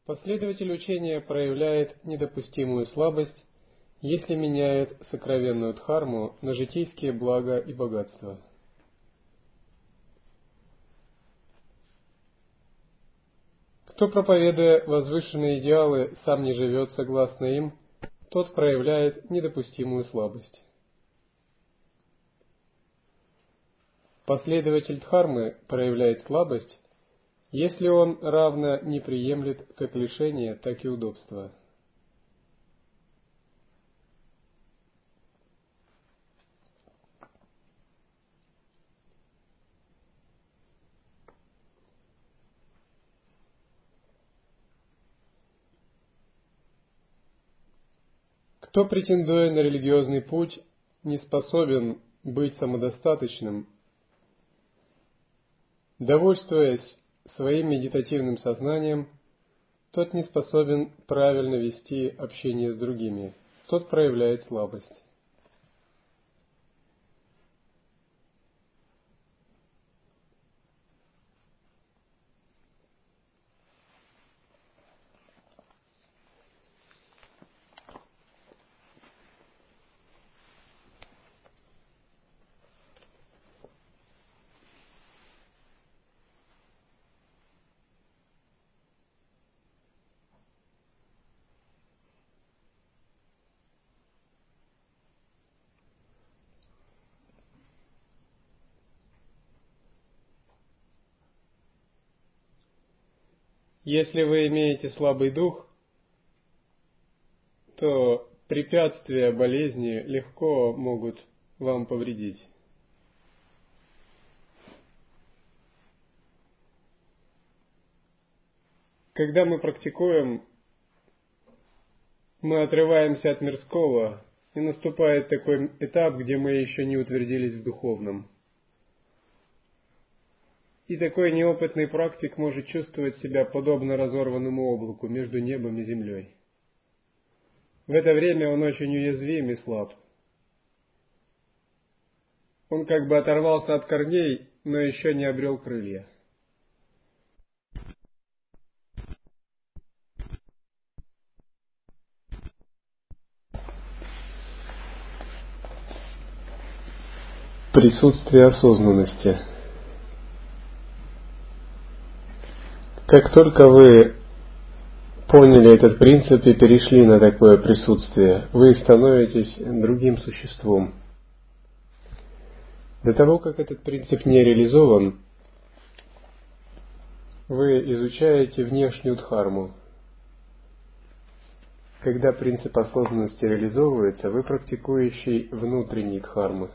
Последователь учения проявляет недопустимую слабость, если меняет сокровенную дхарму на житейские блага и богатства. Кто, проповедуя возвышенные идеалы, сам не живет согласно им, тот проявляет недопустимую слабость. Последователь дхармы проявляет слабость, если он равно не приемлет как лишение, так и удобства. Кто, претендуя на религиозный путь, не способен быть самодостаточным, довольствуясь своим медитативным сознанием, тот не способен правильно вести общение с другими, тот проявляет слабость. Если вы имеете слабый дух, то препятствия болезни легко могут вам повредить. Когда мы практикуем, мы отрываемся от мирского, и наступает такой этап, где мы еще не утвердились в духовном. И такой неопытный практик может чувствовать себя подобно разорванному облаку между небом и землей. В это время он очень уязвим и слаб. Он как бы оторвался от корней, но еще не обрел крылья. Присутствие осознанности. Как только вы поняли этот принцип и перешли на такое присутствие, вы становитесь другим существом. До того, как этот принцип не реализован, вы изучаете внешнюю дхарму. Когда принцип осознанности реализовывается, вы практикующий внутренней дхармы.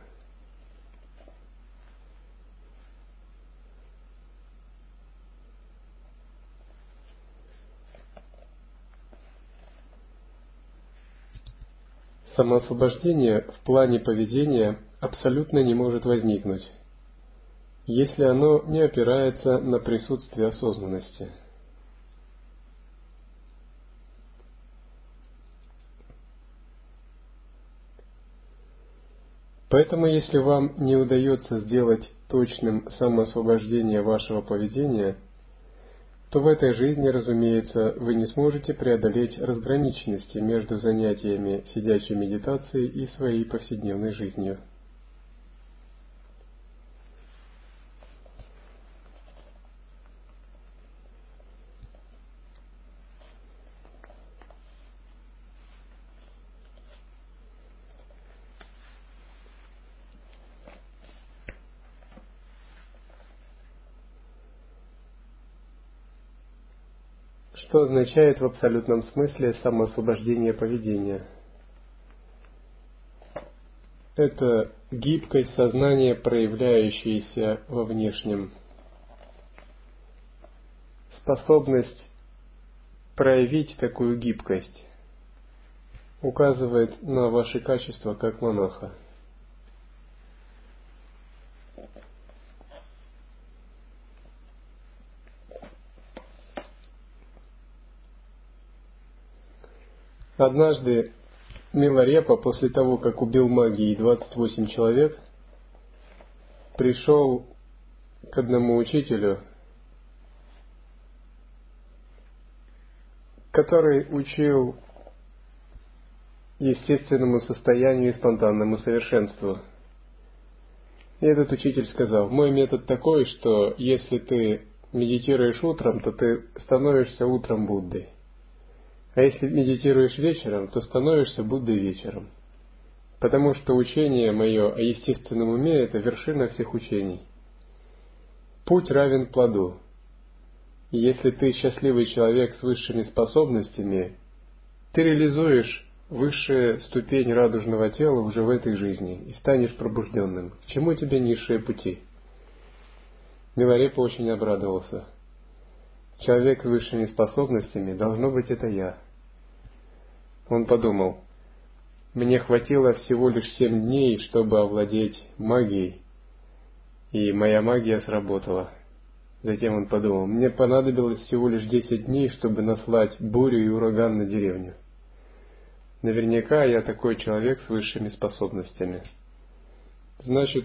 Самоосвобождение в плане поведения абсолютно не может возникнуть, если оно не опирается на присутствие осознанности. Поэтому, если вам не удается сделать точным самоосвобождение вашего поведения, то в этой жизни, разумеется, вы не сможете преодолеть разграниченности между занятиями сидячей медитацией и своей повседневной жизнью. Что означает в абсолютном смысле самоосвобождение поведения? Это гибкость сознания, проявляющаяся во внешнем. Способность проявить такую гибкость указывает на ваши качества как монаха. Однажды Миларепа, после того, как убил магией 28 человек, пришел к одному учителю который учил естественному состоянию и спонтанному совершенству. И этот учитель сказал: мой метод такой, что если ты медитируешь утром, то ты становишься утром Буддой. А если медитируешь вечером, то становишься Буддой вечером. Потому что учение мое о естественном уме – это вершина всех учений. Путь равен плоду. И если ты счастливый человек с высшими способностями, ты реализуешь высшая ступень радужного тела уже в этой жизни и станешь пробужденным. К чему тебе низшие пути? Миларепа очень обрадовался. Человек с высшими способностями, должно быть, это я. Он подумал: мне хватило всего лишь 7 дней, чтобы овладеть магией, и моя магия сработала. Затем он подумал: мне понадобилось всего лишь 10 дней, чтобы наслать бурю и ураган на деревню. Наверняка я такой человек с высшими способностями. Значит,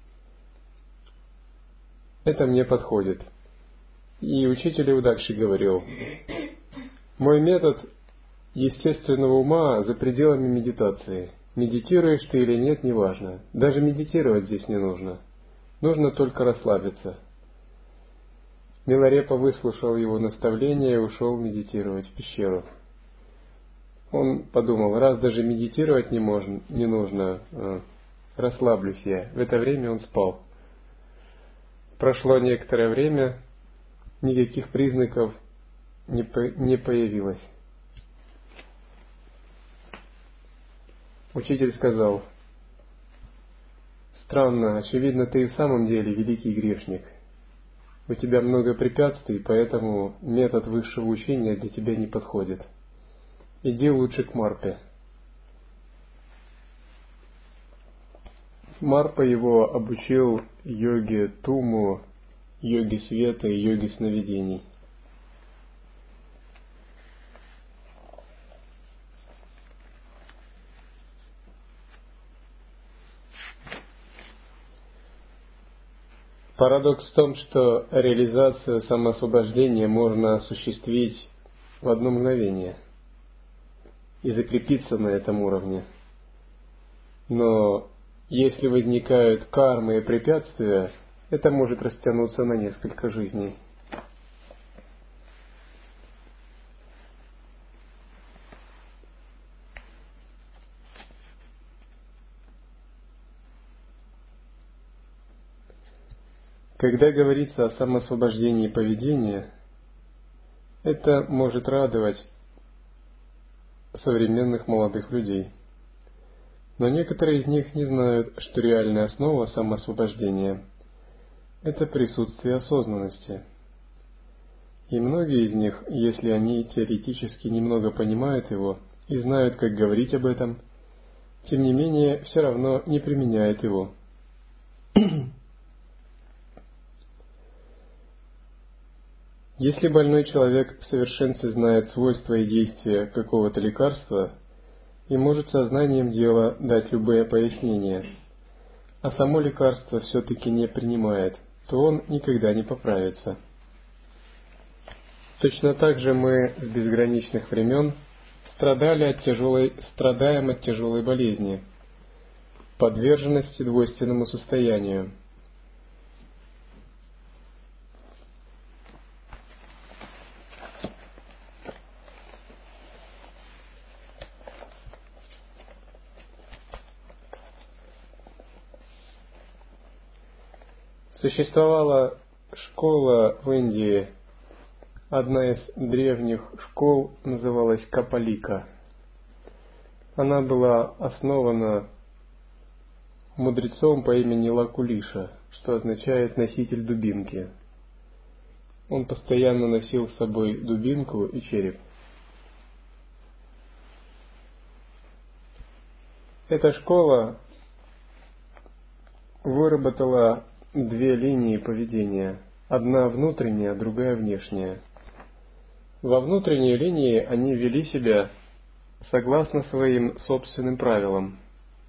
это мне подходит. И учитель его дальше говорил: мой метод естественного ума за пределами медитации. Медитируешь ты или нет, неважно. Даже медитировать здесь не нужно. Нужно только расслабиться. Миларепа выслушал его наставление и ушел медитировать в пещеру. Он подумал: раз даже медитировать не нужно, расслаблюсь я. В это время он спал. Прошло некоторое время, никаких признаков не появилось. Учитель сказал: странно, очевидно, ты и в самом деле великий грешник. У тебя много препятствий, поэтому метод высшего учения для тебя не подходит. Иди лучше к Марпе. Марпа его обучил йоге Туму, йоге света и йоге сновидений. Парадокс в том, что реализацию самоосвобождения можно осуществить в одно мгновение и закрепиться на этом уровне. Но если возникают кармы и препятствия, это может растянуться на несколько жизней. Когда говорится о самоосвобождении поведения, это может радовать современных молодых людей. Но некоторые из них не знают, что реальная основа самоосвобождения – это присутствие осознанности. И многие из них, если они теоретически немного понимают его и знают, как говорить об этом, тем не менее все равно не применяют его. Если больной человек в совершенстве знает свойства и действия какого-то лекарства и может сознанием дела дать любые пояснения, а само лекарство все-таки не принимает, то он никогда не поправится. Точно так же мы с безграничных времен страдаем от тяжелой болезни, подверженности двойственному состоянию. Существовала школа в Индии, одна из древних школ называлась Капалика. Она была основана мудрецом по имени Лакулиша, что означает «носитель дубинки». Он постоянно носил с собой дубинку и череп. Эта школа выработала 2 линии поведения. Одна внутренняя, другая внешняя. Во внутренней линии они вели себя согласно своим собственным правилам.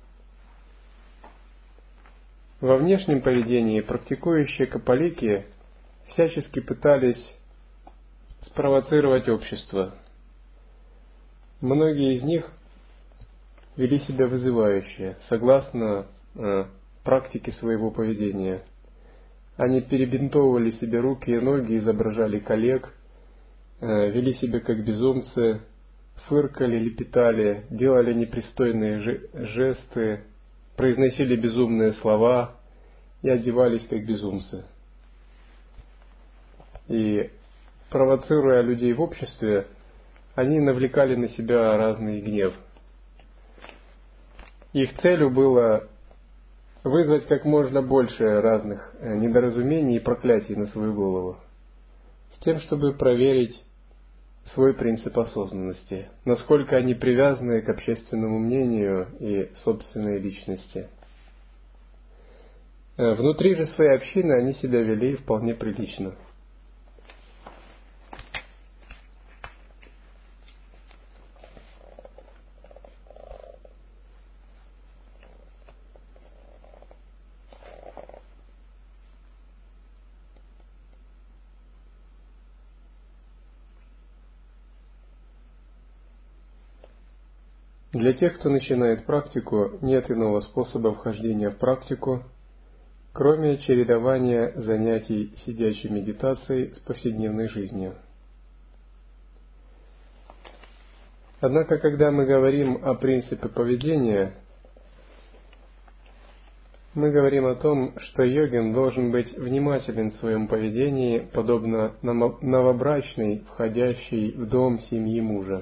Во внешнем поведении практикующие капалики всячески пытались спровоцировать общество, Многие из них вели себя вызывающе, согласно практике своего поведения. Они перебинтовывали себе руки и ноги, изображали коллег, вели себя как безумцы, фыркали, лепетали, делали непристойные жесты, произносили безумные слова и одевались как безумцы. И, провоцируя людей в обществе, они навлекали на себя разный гнев. Их целью было вызвать как можно больше разных недоразумений и проклятий на свою голову, с тем, чтобы проверить свой принцип осознанности, насколько они привязаны к общественному мнению и собственной личности. Внутри же своей общины они себя вели вполне прилично. Для тех, кто начинает практику, нет иного способа вхождения в практику, кроме чередования занятий сидячей медитацией с повседневной жизнью. Однако, когда мы говорим о принципе поведения, мы говорим о том, что йогин должен быть внимателен в своем поведении, подобно новобрачной, входящей в дом семьи мужа.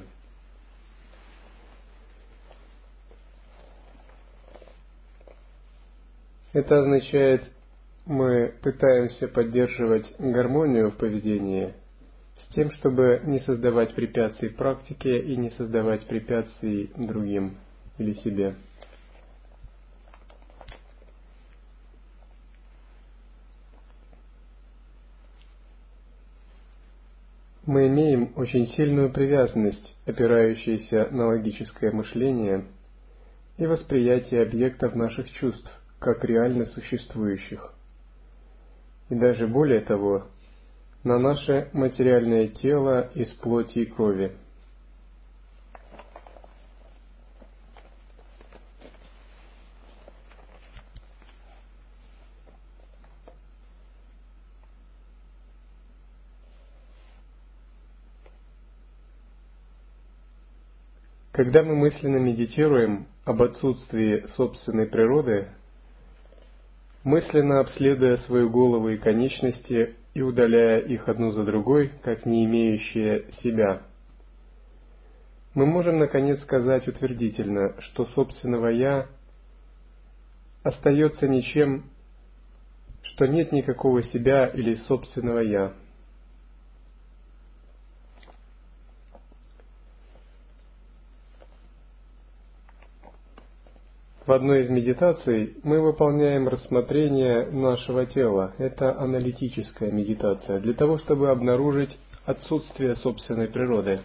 Это означает, мы пытаемся поддерживать гармонию в поведении с тем, чтобы не создавать препятствий практике и не создавать препятствий другим или себе. Мы имеем очень сильную привязанность, опирающуюся на логическое мышление и восприятие объектов наших чувств, как реально существующих. И даже более того, на наше материальное тело из плоти и крови. Когда мы мысленно медитируем об отсутствии собственной природы, мысленно обследуя свою голову и конечности и удаляя их одну за другой, как не имеющие себя, мы можем наконец сказать утвердительно, что собственного «я» остается ничем, что нет никакого себя или собственного «я». В одной из медитаций мы выполняем рассмотрение нашего тела. Это аналитическая медитация, для того, чтобы обнаружить отсутствие собственной природы.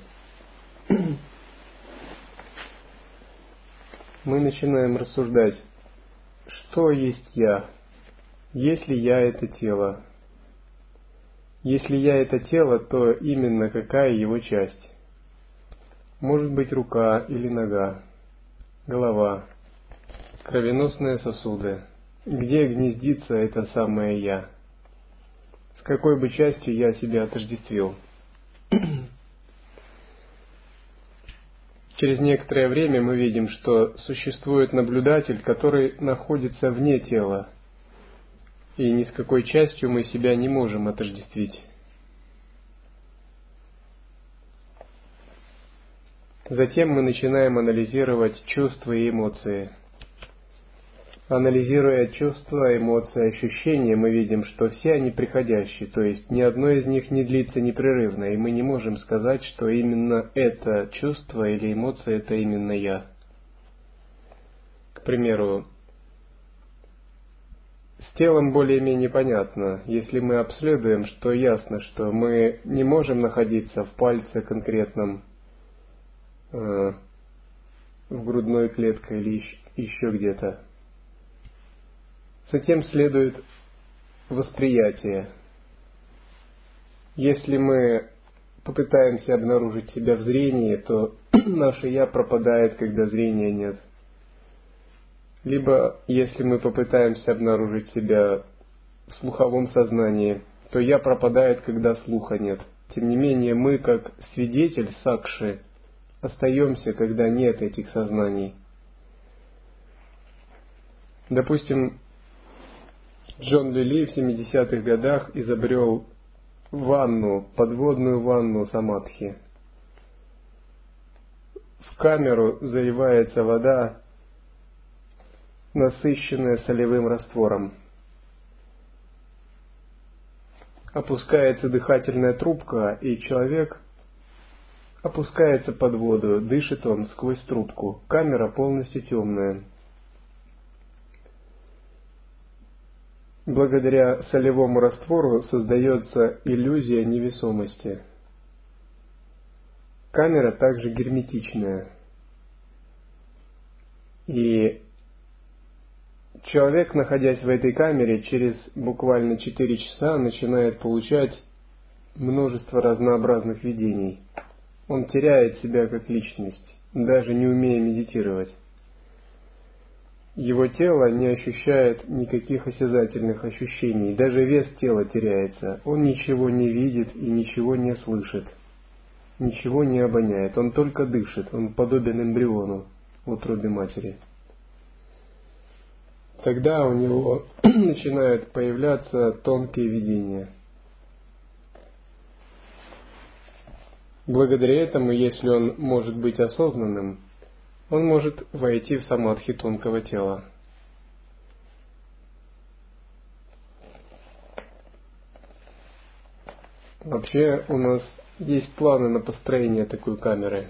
Мы начинаем рассуждать, что есть я? Есть ли я это тело? Если я это тело, то именно какая его часть? Может быть, рука или нога, голова, кровеносные сосуды. Где гнездится это самое «я»? С какой бы частью я себя отождествил? Через некоторое время мы видим, что существует наблюдатель, который находится вне тела, и ни с какой частью мы себя не можем отождествить. Затем мы начинаем анализировать чувства и эмоции. Анализируя чувства, эмоции, ощущения, мы видим, что все они приходящие, то есть ни одно из них не длится непрерывно, и мы не можем сказать, что именно это чувство или эмоция – это именно я. К примеру, с телом более-менее понятно. Если мы обследуем, что ясно, что мы не можем находиться в пальце конкретном, в грудной клетке или еще где-то. Затем следует восприятие. Если мы попытаемся обнаружить себя в зрении, то наше «я» пропадает, когда зрения нет. Либо, если мы попытаемся обнаружить себя в слуховом сознании, то «я» пропадает, когда слуха нет. Тем не менее, мы, как свидетель сакши, остаемся, когда нет этих сознаний. Допустим, Джон Лили в 70-х годах изобрел ванну, подводную ванну самадхи. В камеру заливается вода, насыщенная солевым раствором. Опускается дыхательная трубка, и человек опускается под воду, дышит он сквозь трубку. Камера полностью темная. Благодаря солевому раствору создается иллюзия невесомости. Камера также герметичная. И человек, находясь в этой камере, через буквально 4 часа начинает получать множество разнообразных видений. Он теряет себя как личность, даже не умея медитировать. Его тело не ощущает никаких осязательных ощущений, даже вес тела теряется. Он ничего не видит и ничего не слышит, ничего не обоняет. Он только дышит, он подобен эмбриону в утробе матери. Тогда у него начинают появляться тонкие видения. Благодаря этому, если он может быть осознанным, он может войти в самадхи тонкого тела. Вообще у нас есть планы на построение такой камеры.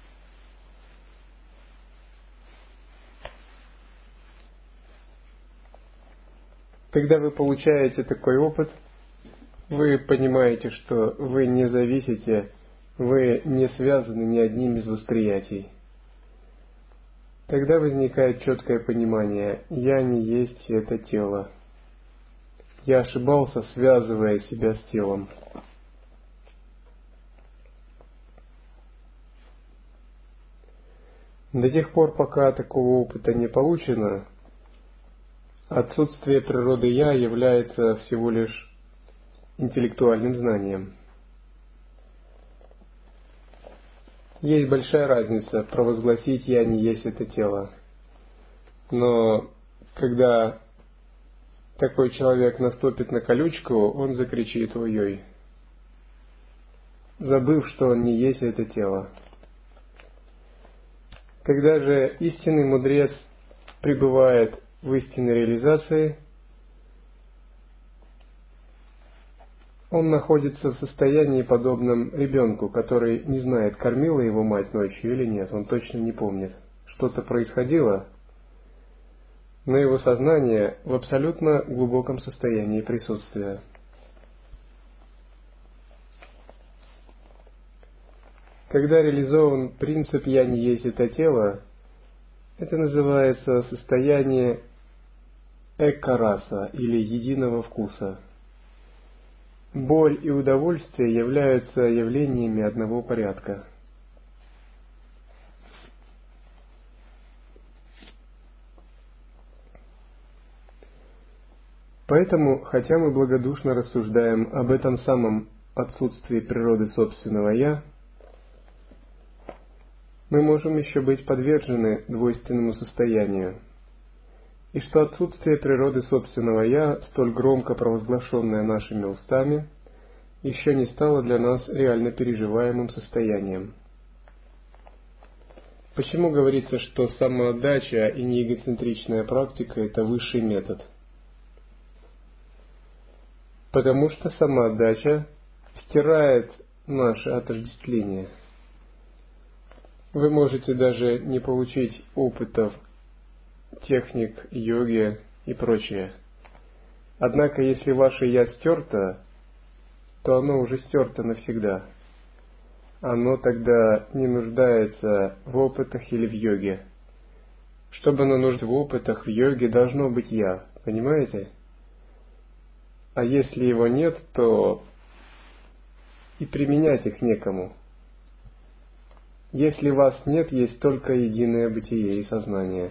Когда вы получаете такой опыт, вы понимаете, что вы не зависите, вы не связаны ни одним из восприятий. Тогда возникает четкое понимание: «Я не есть это тело». Я ошибался, связывая себя с телом. До тех пор, пока такого опыта не получено, отсутствие природы «я» является всего лишь интеллектуальным знанием. Есть большая разница провозгласить «я не есть это тело». Но когда такой человек наступит на колючку, он закричит «ой-ой», забыв, что он не есть это тело. Когда же истинный мудрец пребывает в истинной реализации, он находится в состоянии, подобном ребенку, который не знает, кормила его мать ночью или нет, он точно не помнит. Что-то происходило, но его сознание в абсолютно глубоком состоянии присутствия. Когда реализован принцип «я не есть это тело», это называется состояние экараса или единого вкуса. Боль и удовольствие являются явлениями одного порядка. Поэтому, хотя мы благодушно рассуждаем об этом самом отсутствии природы собственного «я», мы можем еще быть подвержены двойственному состоянию, и что отсутствие природы собственного «я», столь громко провозглашенное нашими устами, еще не стало для нас реально переживаемым состоянием. Почему говорится, что самоотдача и неэгоцентричная практика – это высший метод? Потому что самоотдача стирает наше отождествление. Вы можете даже не получить опытов, техник, йоги и прочее. Однако, если ваше «я» стерто, то оно уже стерто навсегда. Оно тогда не нуждается в опытах или в йоге. Чтобы оно нуждалось в опытах, в йоге, должно быть «я». Понимаете? А если его нет, то и применять их некому. Если вас нет, есть только единое бытие и сознание.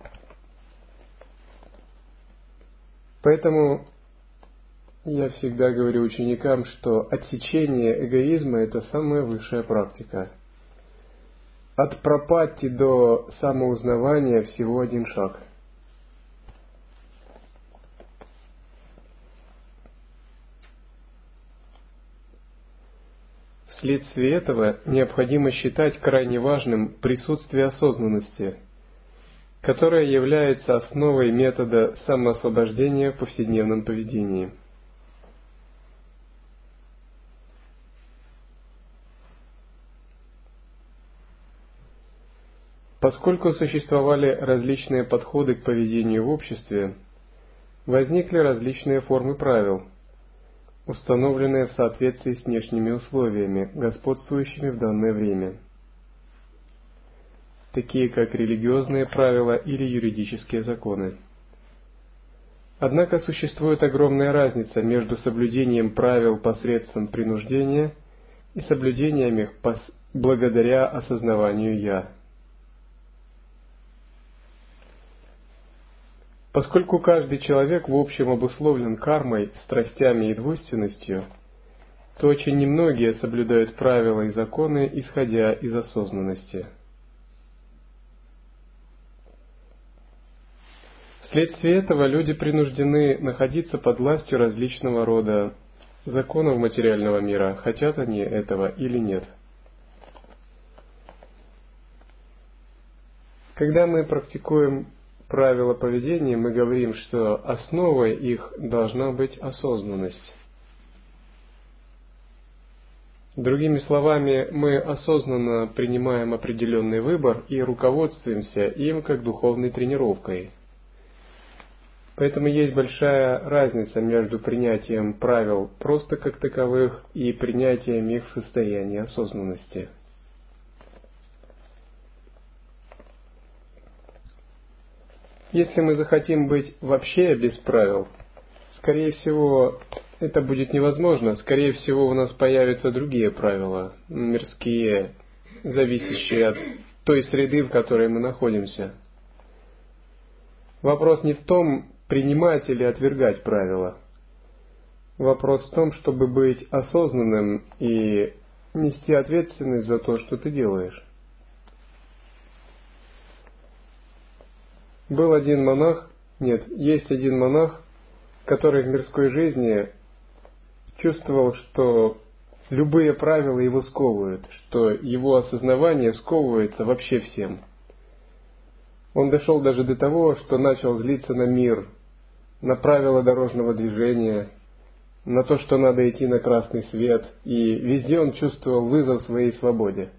Поэтому я всегда говорю ученикам, что отсечение эгоизма – это самая высшая практика. От пропатти до самоузнавания всего один шаг. Вследствие этого необходимо считать крайне важным присутствие осознанности, которая является основой метода самоосвобождения в повседневном поведении. Поскольку существовали различные подходы к поведению в обществе, возникли различные формы правил, установленные в соответствии с внешними условиями, господствующими в данное время, такие как религиозные правила или юридические законы. Однако существует огромная разница между соблюдением правил посредством принуждения и соблюдением их благодаря осознаванию «я». Поскольку каждый человек в общем обусловлен кармой, страстями и двойственностью, то очень немногие соблюдают правила и законы, исходя из осознанности. Вследствие этого люди принуждены находиться под властью различного рода законов материального мира, хотят они этого или нет. Когда мы практикуем правила поведения, мы говорим, что основой их должна быть осознанность. Другими словами, мы осознанно принимаем определенный выбор и руководствуемся им как духовной тренировкой. Поэтому есть большая разница между принятием правил просто как таковых и принятием их в состоянии осознанности. Если мы захотим быть вообще без правил, скорее всего, это будет невозможно. Скорее всего, у нас появятся другие правила, мирские, зависящие от той среды, в которой мы находимся. Вопрос не в том, принимать или отвергать правила. Вопрос в том, чтобы быть осознанным и нести ответственность за то, что ты делаешь. Есть один монах, который в мирской жизни чувствовал, что любые правила его сковывают, что его осознавание сковывается вообще всем. Он дошел даже до того, что начал злиться на мир, на правила дорожного движения, на то, что надо идти на красный свет, и везде он чувствовал вызов своей свободе.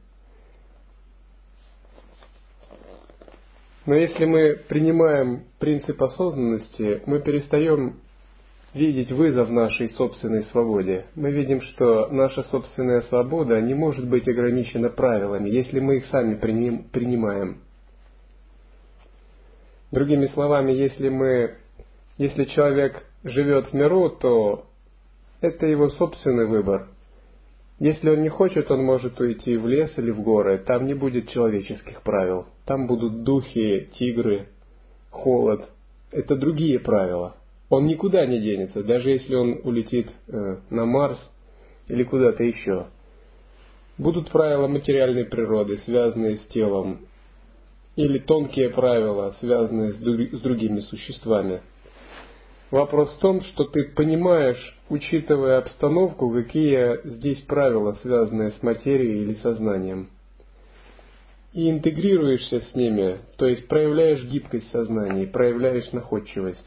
Но если мы принимаем принцип осознанности, мы перестаем видеть вызов нашей собственной свободе. Мы видим, что наша собственная свобода не может быть ограничена правилами, если мы их сами принимаем. Другими словами, если человек живет в миру, то это его собственный выбор. Если он не хочет, он может уйти в лес или в горы. Там не будет человеческих правил. Там будут духи, тигры, холод. Это другие правила. Он никуда не денется, даже если он улетит на Марс или куда-то еще. Будут правила материальной природы, связанные с телом, или тонкие правила, связанные с другими существами. Вопрос в том, что ты понимаешь, учитывая обстановку, какие здесь правила, связанные с материей или сознанием. И интегрируешься с ними, то есть проявляешь гибкость сознания, проявляешь находчивость.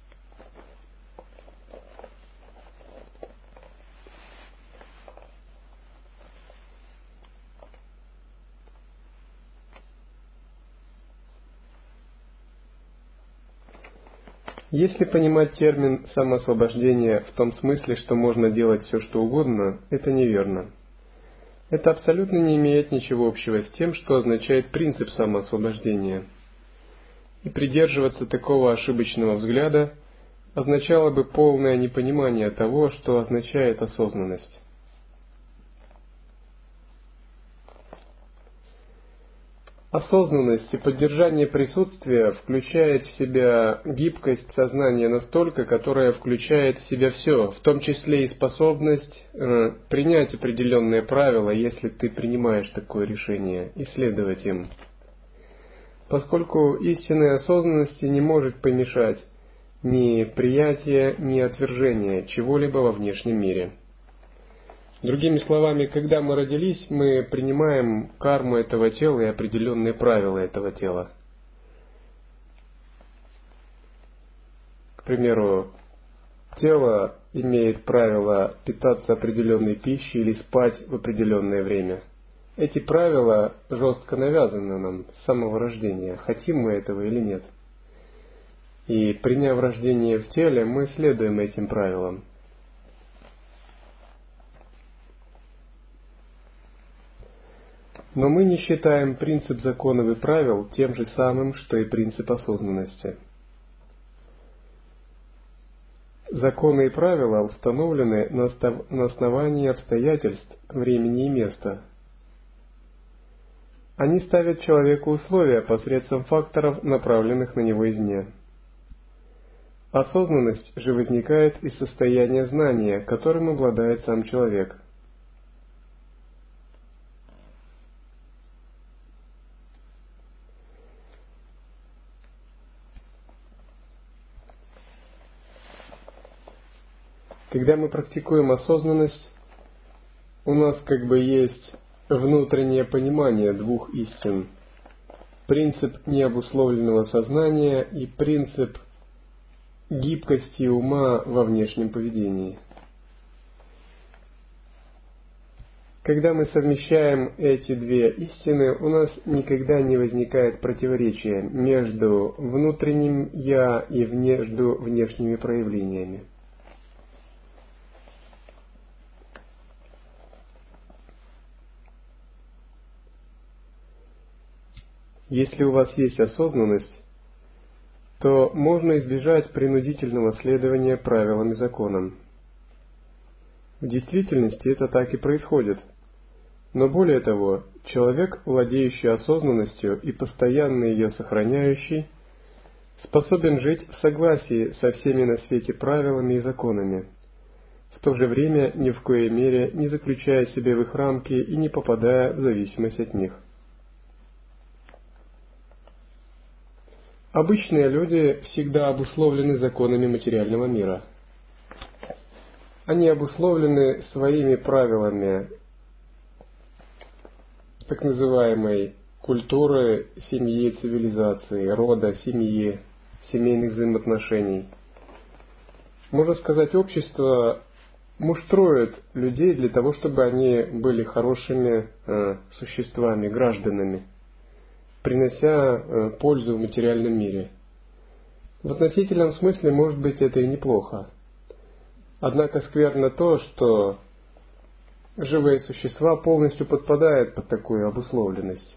Если понимать термин «самоосвобождение» в том смысле, что можно делать все, что угодно, это неверно. Это абсолютно не имеет ничего общего с тем, что означает принцип самоосвобождения. И придерживаться такого ошибочного взгляда означало бы полное непонимание того, что означает осознанность. Осознанность и поддержание присутствия включает в себя гибкость сознания настолько, которая включает в себя все, в том числе и способность принять определенные правила, если ты принимаешь такое решение, и следовать им. Поскольку истинной осознанности не может помешать ни приятие, ни отвержение чего-либо во внешнем мире. Другими словами, когда мы родились, мы принимаем карму этого тела и определенные правила этого тела. К примеру, тело имеет правило питаться определенной пищей или спать в определенное время. Эти правила жестко навязаны нам с самого рождения, хотим мы этого или нет. И приняв рождение в теле, мы следуем этим правилам. Но мы не считаем принцип законов и правил тем же самым, что и принцип осознанности. Законы и правила установлены на основании обстоятельств, времени и места. Они ставят человеку условия посредством факторов, направленных на него извне. Осознанность же возникает из состояния знания, которым обладает сам человек. Когда мы практикуем осознанность, у нас как бы есть внутреннее понимание двух истин. Принцип необусловленного сознания и принцип гибкости ума во внешнем поведении. Когда мы совмещаем эти две истины, у нас никогда не возникает противоречия между внутренним «я» и между внешними проявлениями. Если у вас есть осознанность, то можно избежать принудительного следования правилам и законам. В действительности это так и происходит. Но более того, человек, владеющий осознанностью и постоянно ее сохраняющий, способен жить в согласии со всеми на свете правилами и законами, в то же время ни в коей мере не заключая себя в их рамки и не попадая в зависимость от них. Обычные люди всегда обусловлены законами материального мира. Они обусловлены своими правилами так называемой культуры, семьи, цивилизации, рода, семьи, семейных взаимоотношений. Можно сказать, общество муштрует людей для того, чтобы они были хорошими существами, гражданами, принося пользу в материальном мире. В относительном смысле, может быть, это и неплохо. Однако скверно то, что живые существа полностью подпадают под такую обусловленность.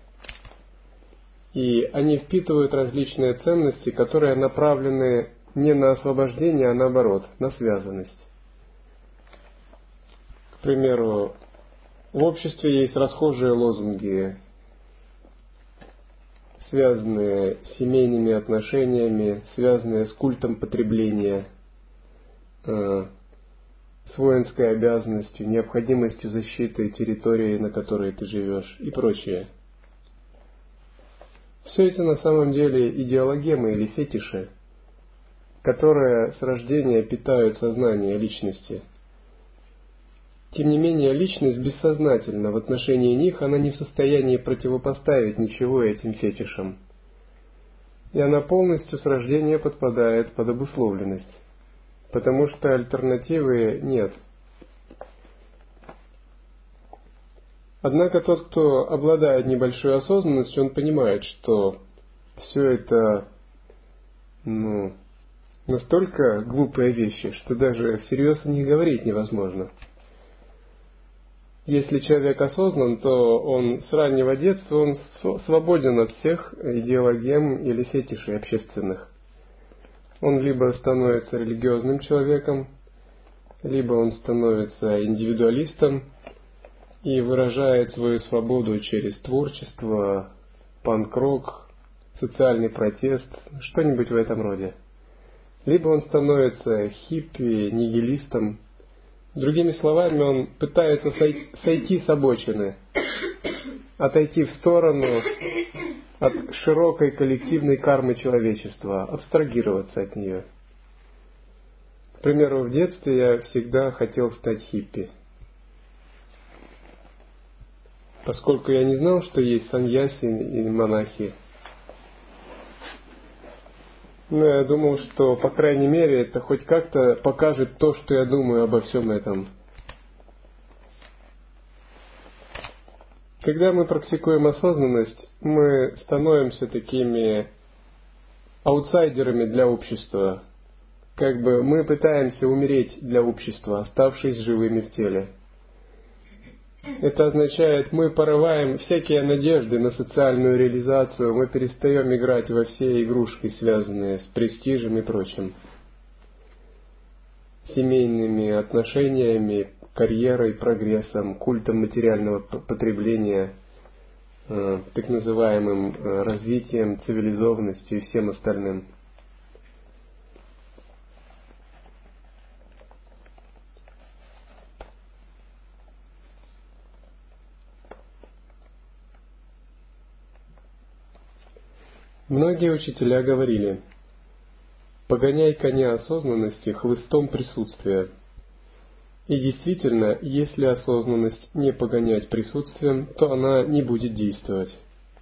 И они впитывают различные ценности, которые направлены не на освобождение, а наоборот, на связанность. К примеру, в обществе есть расхожие лозунги, связанные с семейными отношениями, связанные с культом потребления, с воинской обязанностью, необходимостью защиты территории, на которой ты живешь, и прочее. Все это на самом деле идеологемы или фетиши, которые с рождения питают сознание личности. Тем не менее, личность бессознательна, в отношении них она не в состоянии противопоставить ничего этим фетишам. И она полностью с рождения подпадает под обусловленность, потому что альтернативы нет. Однако тот, кто обладает небольшой осознанностью, он понимает, что все это настолько глупые вещи, что даже всерьез о них говорить невозможно. Если человек осознан, то он с раннего детства он свободен от всех идеологем или фетишей общественных. Он либо становится религиозным человеком, либо он становится индивидуалистом и выражает свою свободу через творчество, панк-рок, социальный протест, что-нибудь в этом роде. Либо он становится хиппи, нигилистом. Другими словами, он пытается сойти с обочины, отойти в сторону от широкой коллективной кармы человечества, абстрагироваться от нее. К примеру, в детстве я всегда хотел стать хиппи. Поскольку я не знал, что есть саньяси и монахи, но я думал, что, по крайней мере, это хоть как-то покажет то, что я думаю обо всем этом. Когда мы практикуем осознанность, мы становимся такими аутсайдерами для общества. Как бы мы пытаемся умереть для общества, оставшись живыми в теле. Это означает, мы порываем всякие надежды на социальную реализацию, мы перестаем играть во все игрушки, связанные с престижем и прочим. Семейными отношениями, карьерой, прогрессом, культом материального потребления, так называемым развитием, цивилизованностью и всем остальным. Многие учителя говорили: «Погоняй коня осознанности хлыстом присутствия». И действительно, если осознанность не погонять присутствием, то она не будет действовать.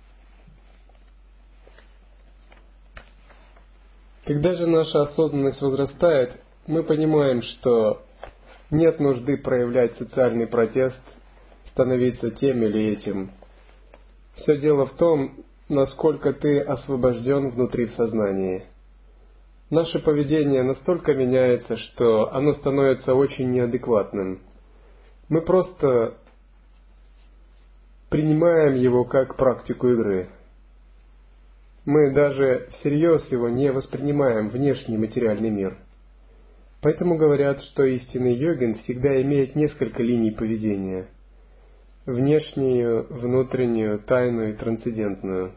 Когда же наша осознанность возрастает, мы понимаем, что нет нужды проявлять социальный протест, становиться тем или этим. Все дело в том, насколько ты освобожден внутри в сознании. Наше поведение настолько меняется, что оно становится очень неадекватным. Мы просто принимаем его как практику игры. Мы даже всерьез его не воспринимаем внешний материальный мир. Поэтому говорят, что истинный йогин всегда имеет несколько линий поведения: внешнюю, внутреннюю, тайную и трансцендентную.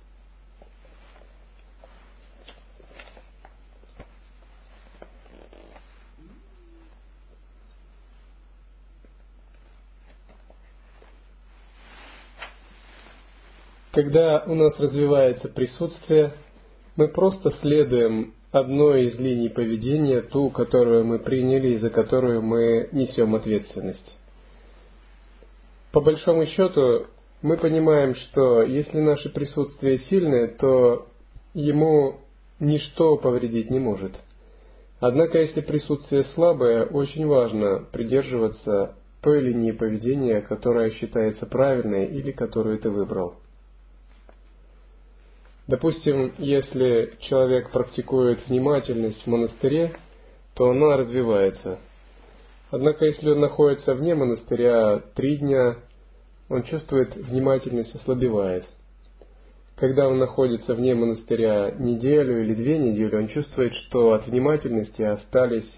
Когда у нас развивается присутствие, мы просто следуем одной из линий поведения, ту, которую мы приняли и за которую мы несем ответственность. По большому счету, мы понимаем, что если наше присутствие сильное, то ему ничто повредить не может. Однако, если присутствие слабое, очень важно придерживаться той линии поведения, которая считается правильной или которую ты выбрал. Допустим, если человек практикует внимательность в монастыре, то она развивается. Однако, если он находится вне монастыря 3 дня, он чувствует, внимательность ослабевает. Когда он находится вне монастыря неделю или 2 недели, он чувствует, что от внимательности остались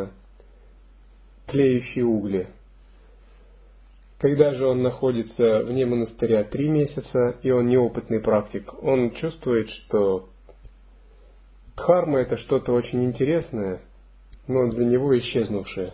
тлеющие угли. Когда же он находится вне монастыря 3 месяца, и он неопытный практик, он чувствует, что дхарма — это что-то очень интересное, но для него исчезнувшее.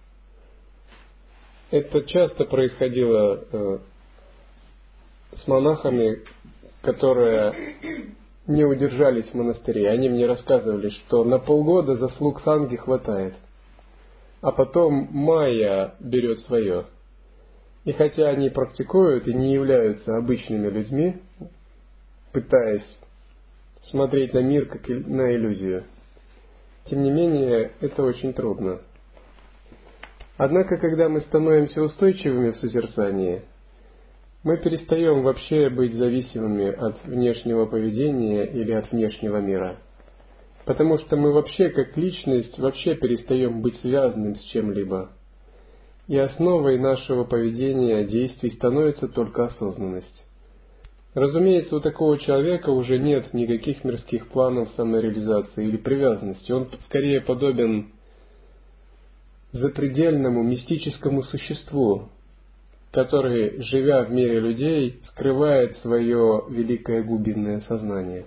Это часто происходило с монахами, которые не удержались в монастыре. Они мне рассказывали, что на полгода заслуг санги хватает, а потом майя берет свое. И хотя они практикуют и не являются обычными людьми, пытаясь смотреть на мир как на иллюзию, тем не менее это очень трудно. Однако, когда мы становимся устойчивыми в созерцании, мы перестаем вообще быть зависимыми от внешнего поведения или от внешнего мира. Потому что мы вообще, как личность, вообще перестаем быть связанным с чем-либо. И основой нашего поведения, действий становится только осознанность. Разумеется, у такого человека уже нет никаких мирских планов самореализации или привязанности. Он скорее подобен запредельному мистическому существу, который, живя в мире людей, скрывает свое великое глубинное сознание.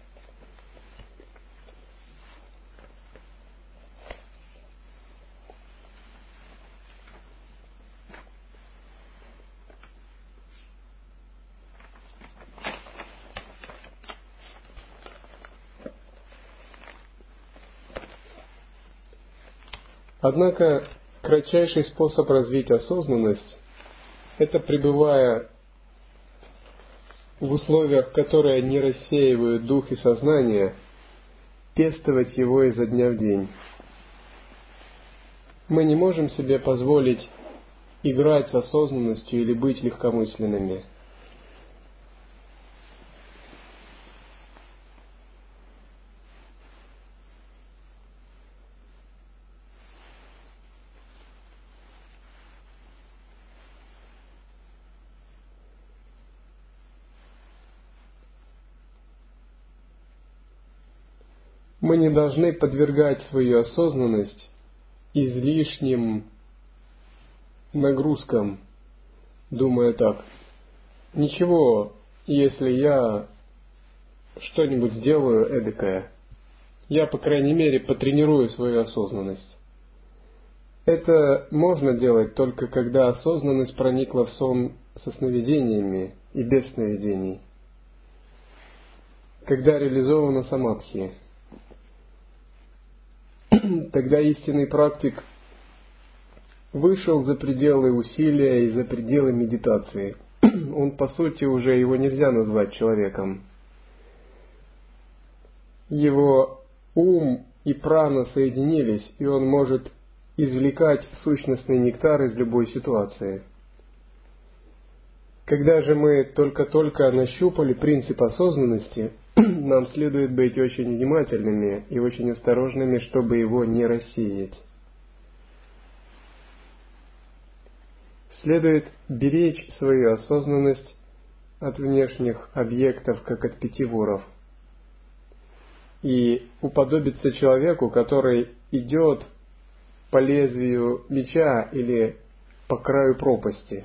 Однако кратчайший способ развить осознанность – это, пребывая в условиях, которые не рассеивают дух и сознание, пестовать его изо дня в день. Мы не можем себе позволить играть с осознанностью или быть легкомысленными. Мы не должны подвергать свою осознанность излишним нагрузкам, думая так: ничего, если я что-нибудь сделаю эдакое, я, по крайней мере, потренирую свою осознанность. Это можно делать только когда осознанность проникла в сон со сновидениями и без сновидений, когда реализована самадхи. Тогда истинный практик вышел за пределы усилия и за пределы медитации. Он, по сути, уже его нельзя назвать человеком. Его ум и прана соединились, и он может извлекать сущностный нектар из любой ситуации. Когда же мы только-только нащупали принцип осознанности, нам следует быть очень внимательными и очень осторожными, чтобы его не рассеять. Следует беречь свою осознанность от внешних объектов, как от питьеворов, и уподобиться человеку, который идет по лезвию меча или по краю пропасти.